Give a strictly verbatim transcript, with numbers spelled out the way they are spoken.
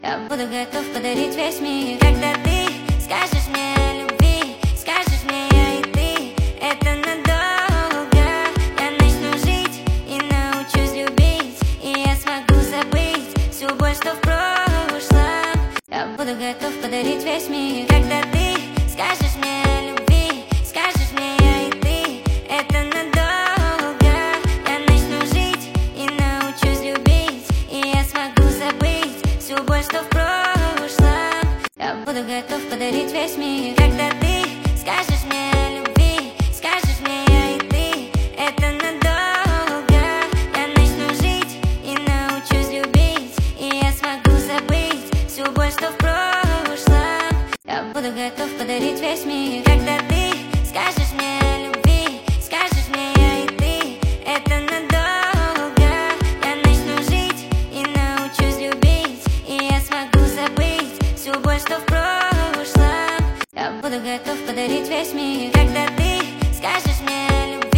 Я буду готов подарить весь мир, когда ты скажешь мне о любви, скажешь мне я и ты. Это надолго. Я начну жить и научусь любить, и я смогу забыть всю боль, что в прошлом. Я буду готов подарить весь мир, когда ты скажешь мне о любви, скажешь мне я и ты. Это надолго. Я начну жить и научусь любить, и я смогу забыть всю боль, что в прошлом. Я буду готов подарить весь мир, когда ты скажешь мне о любви, скажешь мне я и ты. Это надолго. Я начну жить и научусь любить, и я смогу забыть всю боль, что в прошлом. Я буду готов подарить весь мир, когда ты скажешь мне о любви, скажешь мне я и ты. Это надолго. Я начну жить и научусь любить, и я смогу забыть всю боль, что в прошлом. Я буду готов подарить весь мир, когда ты скажешь мне о любви.